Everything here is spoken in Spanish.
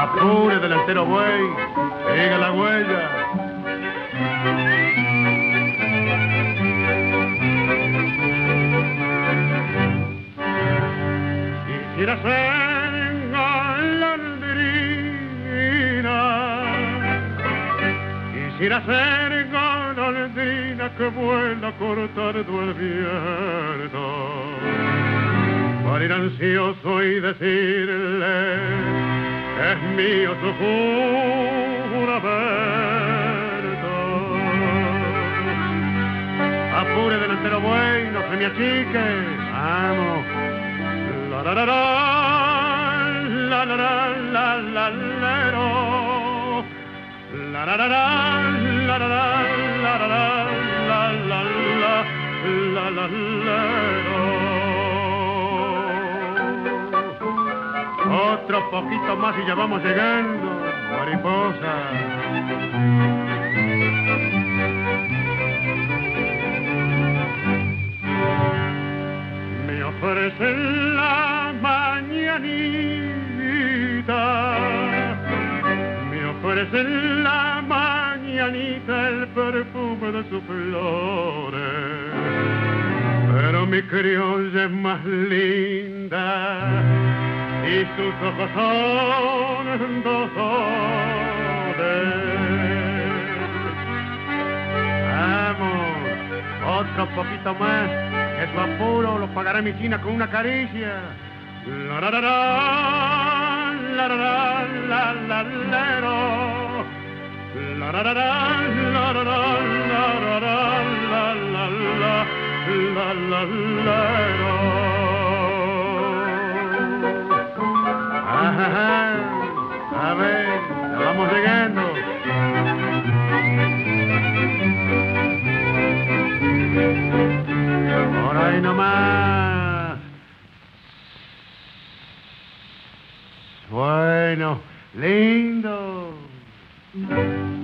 Apure, delantero buey, siga la huella. Quisiera ser golondrina, quisiera ser golondrina que vuela a cortar tu el viento, para ir ansioso y decirle es mío su juramento. Apure, delantero buey, no se me achique, vamos. La la la la la la la la lero. La la la la la la la la la la la la lero. Otro poquito más y ya vamos llegando, mariposa. Me ofrecen la mañanita, me ofrecen la mañanita el perfume de sus flores, pero mi criolla es más linda y sus ojos son dos soles. Vamos, otro poquito más, que tu apuro lo pagará mi china con una caricia. La la la la la la la la lero. La la la la la la la la la la la lero. A ver, ya vamos llegando. Por ahí nomás. Bueno, lindo.